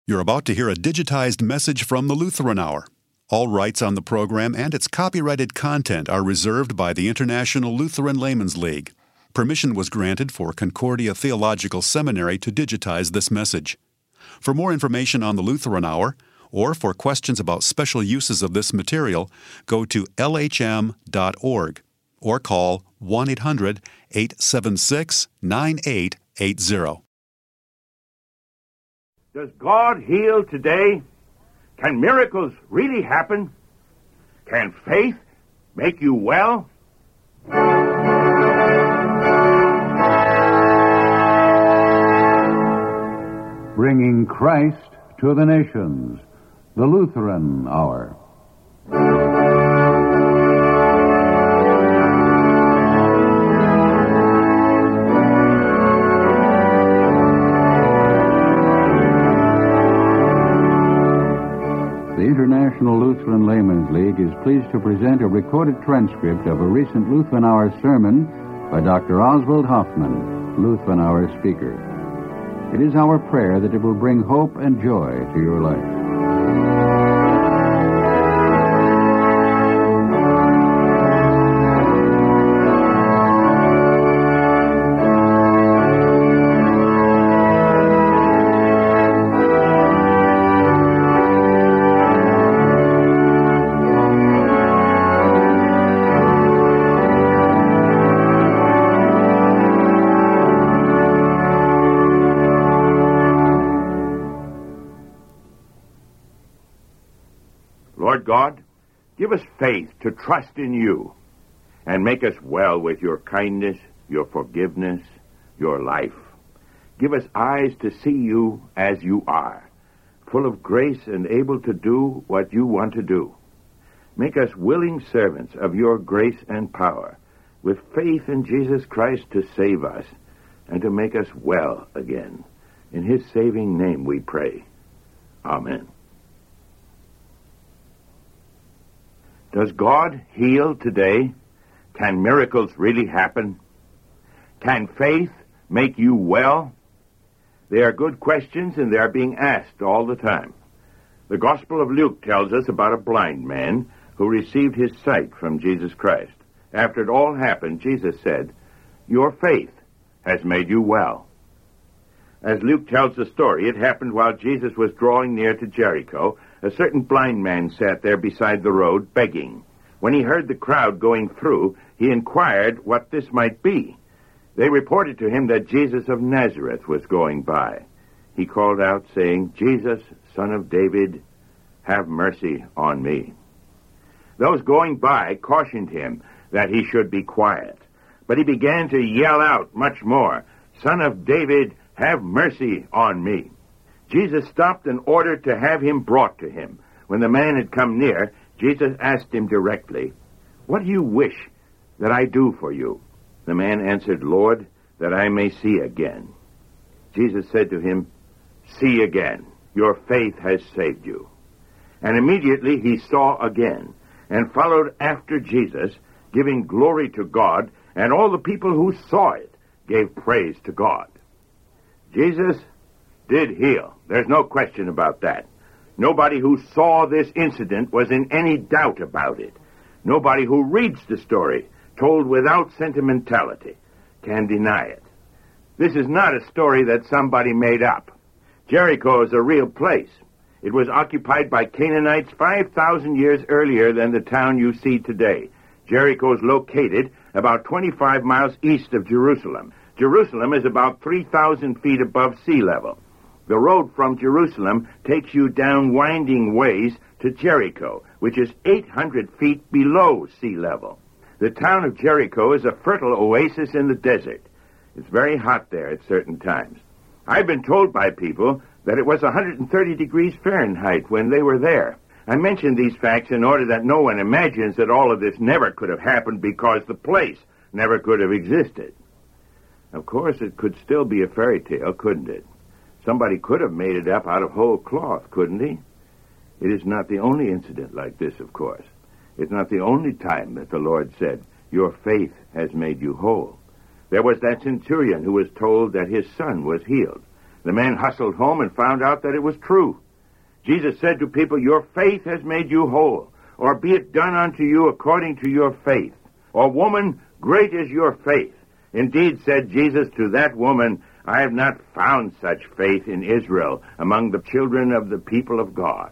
You're about to hear a digitized message from the Lutheran Hour. All rights on the program and its copyrighted content are reserved by the International Lutheran Laymen's League. Permission was granted for Concordia Theological Seminary to digitize this message. For more information on the Lutheran Hour, or for questions about special uses of this material, go to lhm.org or call 1-800-876-9880. Does God heal today? Can miracles really happen? Can faith make you well? Bringing Christ to the nations, the Lutheran Hour. The International Lutheran Laymen's League is pleased to present a recorded transcript of a recent Lutheran Hour sermon by Dr. Oswald Hoffman, Lutheran Hour speaker. It is our prayer that it will bring hope and joy to your life. Lord God, give us faith to trust in you and make us well with your kindness, your forgiveness, your life. Give us eyes to see you as you are, full of grace and able to do what you want to do. Make us willing servants of your grace and power, with faith in Jesus Christ to save us and to make us well again. In his saving name we pray. Amen. Does God heal today? Can miracles really happen? Can faith make you well? They are good questions, and they are being asked all the time. The Gospel of Luke tells us about a blind man who received his sight from Jesus Christ. After it all happened, Jesus said, "Your faith has made you well." As Luke tells the story, it happened while Jesus was drawing near to Jericho. A certain blind man sat there beside the road, begging. When he heard the crowd going through, he inquired what this might be. They reported to him that Jesus of Nazareth was going by. He called out, saying, "Jesus, Son of David, have mercy on me." Those going by cautioned him that he should be quiet. But he began to yell out much more, "Son of David, have mercy on me." Jesus stopped and ordered to have him brought to him. When the man had come near, Jesus asked him directly, "What do you wish that I do for you?" The man answered, "Lord, that I may see again." Jesus said to him, "See again. Your faith has saved you." And immediately he saw again and followed after Jesus, giving glory to God, and all the people who saw it gave praise to God. Jesus did heal. There's no question about that. Nobody who saw this incident was in any doubt about it. Nobody who reads the story, told without sentimentality, can deny it. This is not a story that somebody made up. Jericho is a real place. It was occupied by Canaanites 5,000 years earlier than the town you see today. Jericho is located about 25 miles east of Jerusalem. Jerusalem is about 3,000 feet above sea level. The road from Jerusalem takes you down winding ways to Jericho, which is 800 feet below sea level. The town of Jericho is a fertile oasis in the desert. It's very hot there at certain times. I've been told by people that it was 130 degrees Fahrenheit when they were there. I mention these facts in order that no one imagines that all of this never could have happened because the place never could have existed. Of course, it could still be a fairy tale, couldn't it? Somebody could have made it up out of whole cloth, couldn't he? It is not the only incident like this, of course. It's not the only time that the Lord said, "Your faith has made you whole." There was that centurion who was told that his son was healed. The man hustled home and found out that it was true. Jesus said to people, "Your faith has made you whole, or be it done unto you according to your faith. Or, woman, great is your faith. Indeed, said Jesus to that woman, I have not found such faith in Israel among the children of the people of God."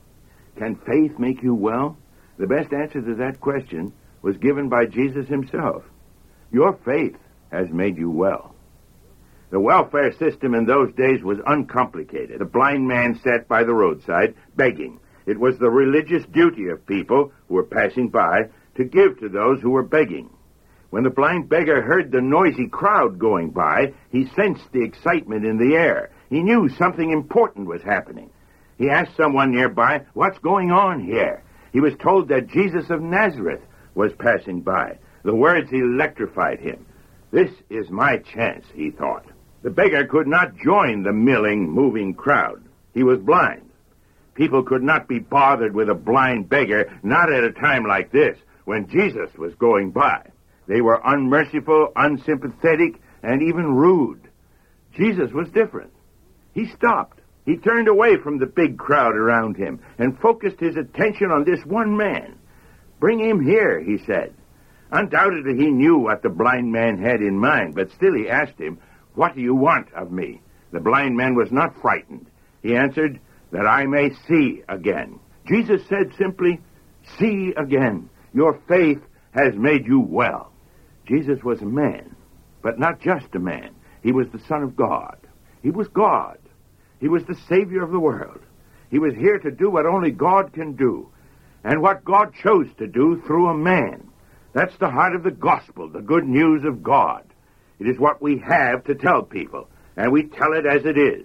Can faith make you well? The best answer to that question was given by Jesus himself. Your faith has made you well. The welfare system in those days was uncomplicated. The blind man sat by the roadside begging. It was the religious duty of people who were passing by to give to those who were begging. When the blind beggar heard the noisy crowd going by, he sensed the excitement in the air. He knew something important was happening. He asked someone nearby, "What's going on here?" He was told that Jesus of Nazareth was passing by. The words electrified him. This is my chance, he thought. The beggar could not join the milling, moving crowd. He was blind. People could not be bothered with a blind beggar, not at a time like this, when Jesus was going by. They were unmerciful, unsympathetic, and even rude. Jesus was different. He stopped. He turned away from the big crowd around him and focused his attention on this one man. "Bring him here," he said. Undoubtedly, he knew what the blind man had in mind, but still he asked him, "What do you want of me?" The blind man was not frightened. He answered, "That I may see again." Jesus said simply, "See again. Your faith has made you well." Jesus was a man, but not just a man. He was the Son of God. He was God. He was the Savior of the world. He was here to do what only God can do, and what God chose to do through a man. That's the heart of the gospel, the good news of God. It is what we have to tell people, and we tell it as it is.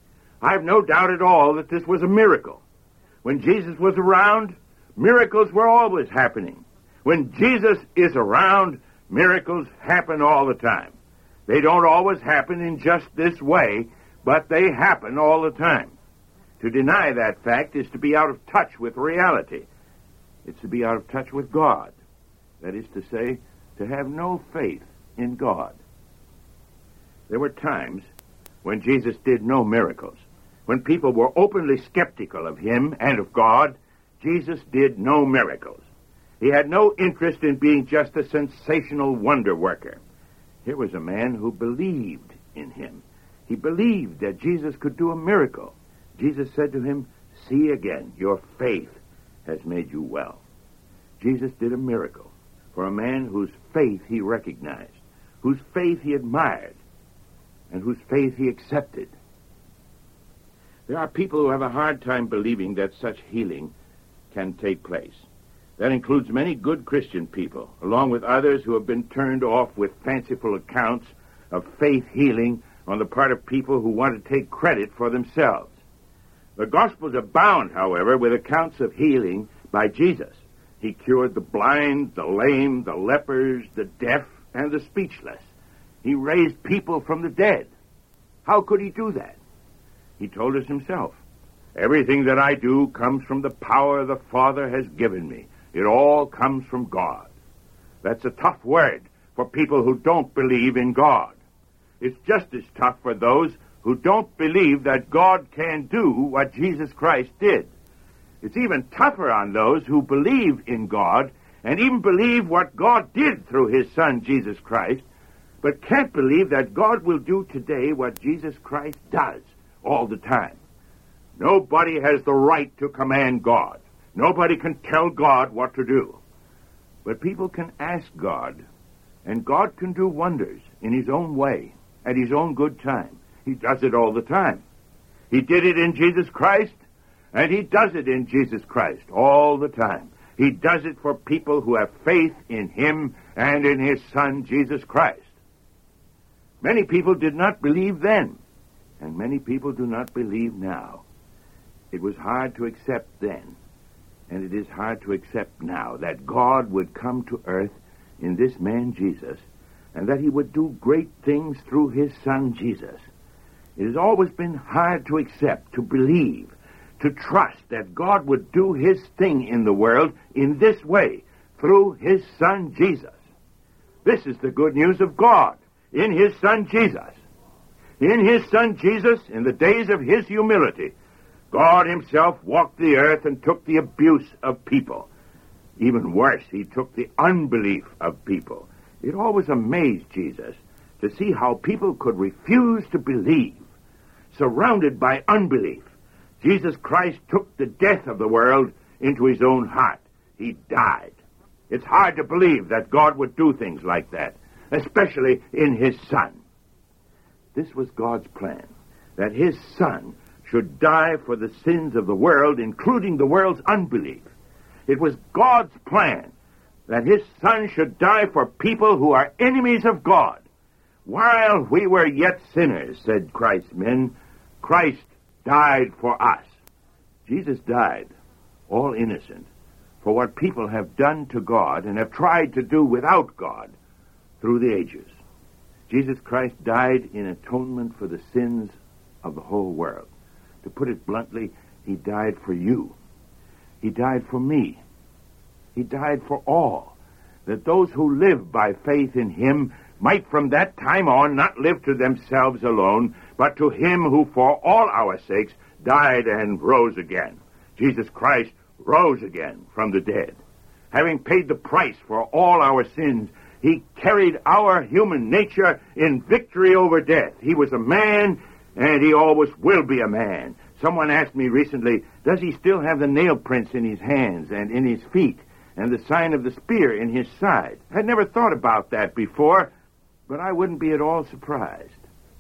I have no doubt at all that this was a miracle. When Jesus was around, miracles were always happening. When Jesus is around, miracles happen all the time. They don't always happen in just this way, but they happen all the time. To deny that fact is to be out of touch with reality. It's to be out of touch with God. That is to say, to have no faith in God. There were times when Jesus did no miracles. When people were openly skeptical of him and of God, Jesus did no miracles. He had no interest in being just a sensational wonder worker. Here was a man who believed in him. He believed that Jesus could do a miracle. Jesus said to him, "See again, your faith has made you well." Jesus did a miracle for a man whose faith he recognized, whose faith he admired, and whose faith he accepted. There are people who have a hard time believing that such healing can take place. That includes many good Christian people, along with others who have been turned off with fanciful accounts of faith healing on the part of people who want to take credit for themselves. The Gospels abound, however, with accounts of healing by Jesus. He cured the blind, the lame, the lepers, the deaf, and the speechless. He raised people from the dead. How could he do that? He told us himself, "Everything that I do comes from the power the Father has given me. It all comes from God." That's a tough word for people who don't believe in God. It's just as tough for those who don't believe that God can do what Jesus Christ did. It's even tougher on those who believe in God and even believe what God did through his Son, Jesus Christ, but can't believe that God will do today what Jesus Christ does all the time. Nobody has the right to command God. Nobody can tell God what to do. But people can ask God, and God can do wonders in his own way, at his own good time. He does it all the time. He did it in Jesus Christ, and he does it in Jesus Christ all the time. He does it for people who have faith in him and in his Son, Jesus Christ. Many people did not believe then, and many people do not believe now. It was hard to accept then, and it is hard to accept now, that God would come to earth in this man Jesus, and that he would do great things through his Son Jesus. It has always been hard to accept, to believe, to trust that God would do his thing in the world in this way, through his Son Jesus. This is the good news of God in his Son Jesus. In his Son Jesus, in the days of his humility, God himself walked the earth and took the abuse of people. Even worse, he took the unbelief of people. It always amazed Jesus to see how people could refuse to believe, surrounded by unbelief. Jesus Christ took the death of the world into his own heart. He died. It's hard to believe that God would do things like that, especially in his Son. This was God's plan, that his Son should die for the sins of the world, including the world's unbelief. It was God's plan that his Son should die for people who are enemies of God. While we were yet sinners, said Christ's men, Christ died for us. Jesus died, all innocent, for what people have done to God and have tried to do without God through the ages. Jesus Christ died in atonement for the sins of the whole world. To put it bluntly, he died for you. He died for me. He died for all, that those who live by faith in him might from that time on not live to themselves alone, but to him who for all our sakes died and rose again. Jesus Christ rose again from the dead. Having paid the price for all our sins, he carried our human nature in victory over death. He was a man, and he always will be a man. Someone asked me recently, does he still have the nail prints in his hands and in his feet and the sign of the spear in his side? I'd never thought about that before, but I wouldn't be at all surprised.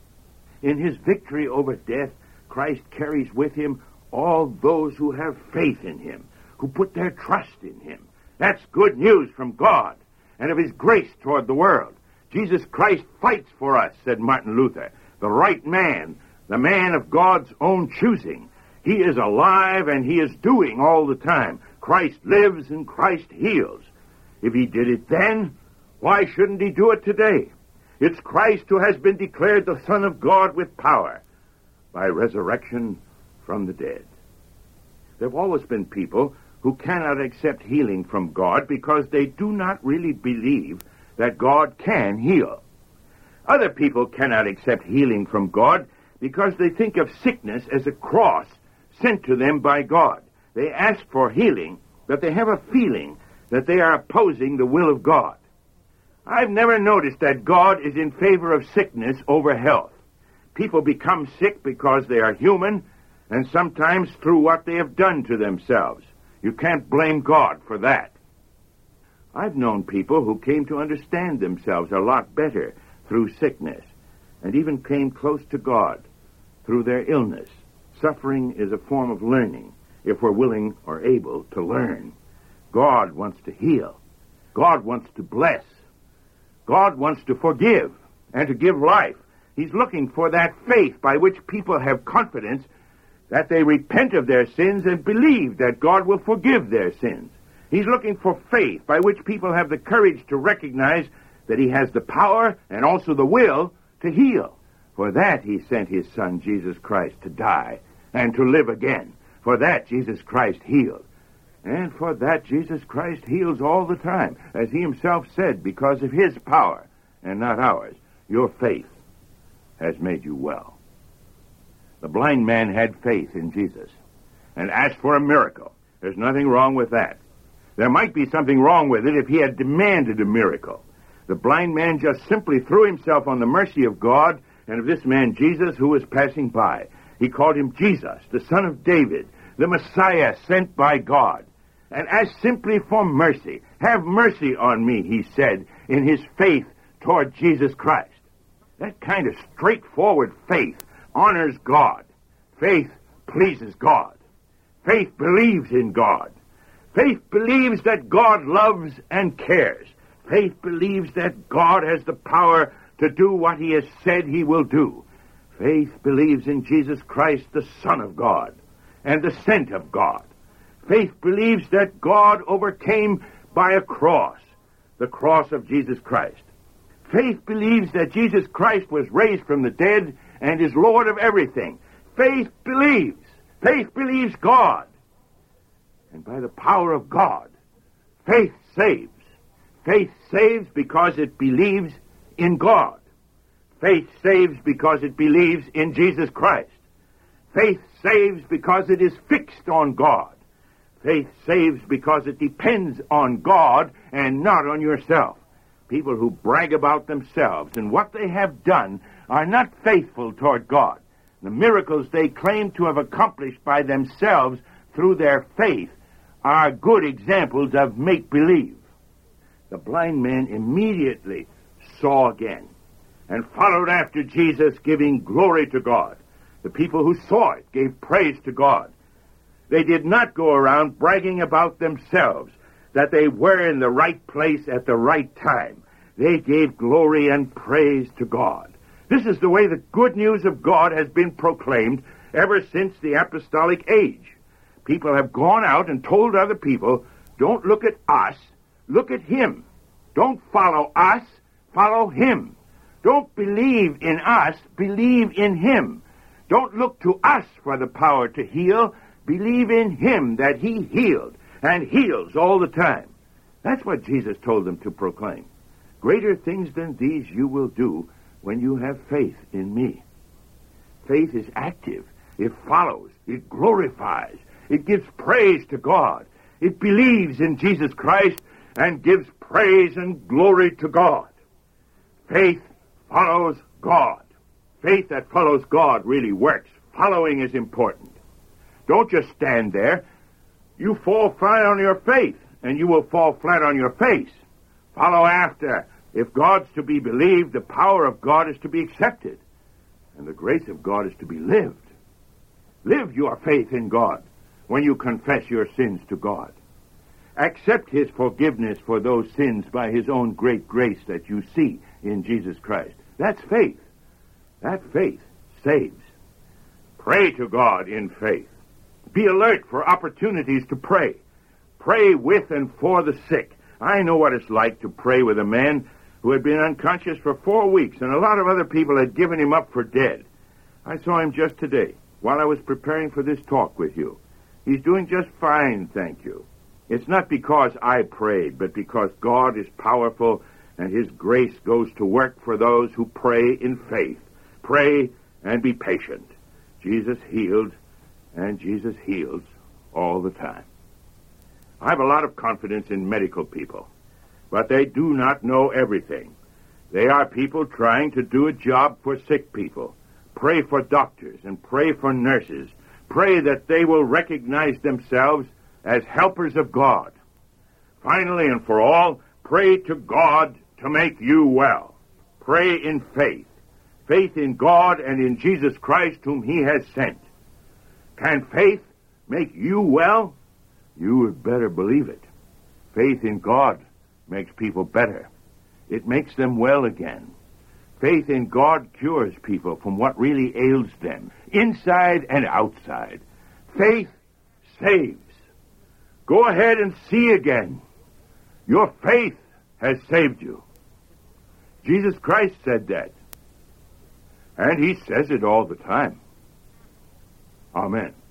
In his victory over death, Christ carries with him all those who have faith in him, who put their trust in him. That's good news from God and of his grace toward the world. Jesus Christ fights for us, said Martin Luther, the right man, the man of God's own choosing. He is alive and he is doing all the time. Christ lives and Christ heals. If he did it then, why shouldn't he do it today? It's Christ who has been declared the Son of God with power by resurrection from the dead. There have always been people who cannot accept healing from God because they do not really believe that God can heal. Other people cannot accept healing from God because they think of sickness as a cross sent to them by God. They ask for healing, but they have a feeling that they are opposing the will of God. I've never noticed that God is in favor of sickness over health. People become sick because they are human, and sometimes through what they have done to themselves. You can't blame God for that. I've known people who came to understand themselves a lot better through sickness, and even came close to God through their illness. Suffering is a form of learning, if we're willing or able to learn. God wants to heal. God wants to bless. God wants to forgive and to give life. He's looking for that faith by which people have confidence that they repent of their sins and believe that God will forgive their sins. He's looking for faith by which people have the courage to recognize that he has the power and also the will to heal. For that he sent his Son, Jesus Christ, to die and to live again. For that Jesus Christ healed. And for that Jesus Christ heals all the time. As he himself said, because of his power and not ours, your faith has made you well. The blind man had faith in Jesus and asked for a miracle. There's nothing wrong with that. There might be something wrong with it if he had demanded a miracle. The blind man just simply threw himself on the mercy of God and of this man Jesus who was passing by. He called him Jesus, the Son of David, the Messiah sent by God, and asked simply for mercy. Have mercy on me, he said, in his faith toward Jesus Christ. That kind of straightforward faith honors God. Faith pleases God. Faith believes in God. Faith believes that God loves and cares. Faith believes that God has the power to do what he has said he will do. Faith believes in Jesus Christ, the Son of God, and the sent of God. Faith believes that God overcame by a cross, the cross of Jesus Christ. Faith believes that Jesus Christ was raised from the dead and is Lord of everything. Faith believes. Faith believes God. And by the power of God, faith saves. Faith saves because it believes in God. Faith saves because it believes in Jesus Christ. Faith saves because it is fixed on God. Faith saves because it depends on God and not on yourself. People who brag about themselves and what they have done are not faithful toward God. The miracles they claim to have accomplished by themselves through their faith are good examples of make-believe. The blind man immediately saw again and followed after Jesus, giving glory to God. The people who saw it gave praise to God. They did not go around bragging about themselves, that they were in the right place at the right time. They gave glory and praise to God. This is the way the good news of God has been proclaimed ever since the apostolic age. People have gone out and told other people, don't look at us, look at Him. Don't follow us, follow Him. Don't believe in us, believe in Him. Don't look to us for the power to heal, believe in Him that He healed and heals all the time. That's what Jesus told them to proclaim. Greater things than these you will do when you have faith in me. Faith is active. It follows. It glorifies. It gives praise to God. It believes in Jesus Christ and gives praise and glory to God. Faith follows God. Faith that follows God really works. Following is important. Don't just stand there. You fall flat on your faith, and you will fall flat on your face. Follow after. If God's to be believed, the power of God is to be accepted, and the grace of God is to be lived. Live your faith in God when you confess your sins to God. Accept His forgiveness for those sins by His own great grace that you see in Jesus Christ. That's faith. That faith saves. Pray to God in faith. Be alert for opportunities to pray. Pray with and for the sick. I know what it's like to pray with a man who had been unconscious for 4 weeks, and a lot of other people had given him up for dead. I saw him just today while I was preparing for this talk with you. He's doing just fine, thank you. It's not because I prayed, but because God is powerful and His grace goes to work for those who pray in faith. Pray and be patient. Jesus healed, and Jesus heals all the time. I have a lot of confidence in medical people, but they do not know everything. They are people trying to do a job for sick people. Pray for doctors and pray for nurses. Pray that they will recognize themselves as helpers of God. Finally and for all, pray to God to make you well. Pray in faith. Faith in God and in Jesus Christ whom He has sent. Can faith make you well? You had better believe it. Faith in God makes people better. It makes them well again. Faith in God cures people from what really ails them, inside and outside. Faith saves. Go ahead and see again. Your faith has saved you. Jesus Christ said that. And He says it all the time. Amen.